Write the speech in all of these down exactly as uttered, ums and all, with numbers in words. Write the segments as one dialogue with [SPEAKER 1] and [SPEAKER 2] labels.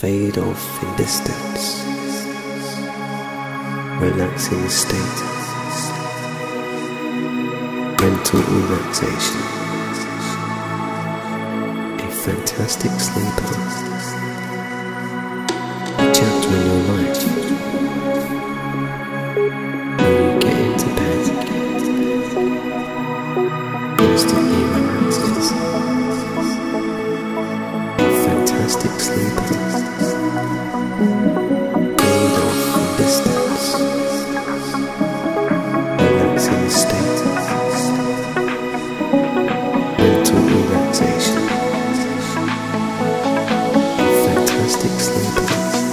[SPEAKER 1] fade off in distance, relaxing state, mental relaxation, a fantastic sleeper, a chapter in your life where you get into bed, instantly relaxes, a fantastic sleeper, fade off in distance, relaxing state, mental relaxation, a fantastic sleeper,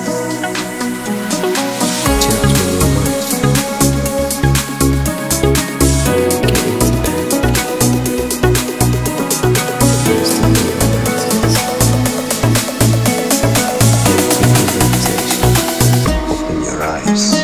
[SPEAKER 1] chapter in your life where you get into bed, instantly relaxes, mental relaxation. Open your eyes.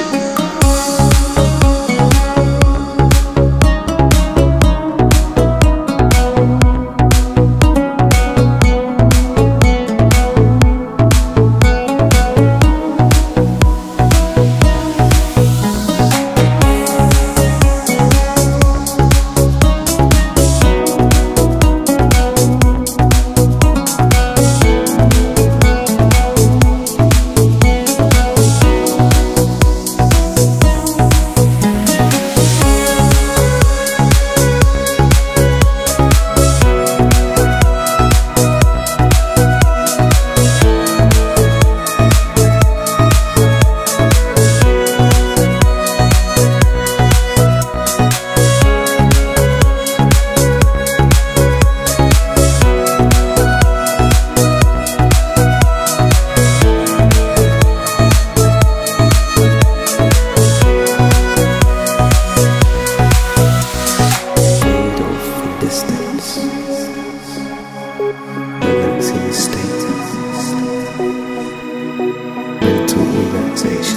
[SPEAKER 1] Distance, relaxing state, mental relaxation.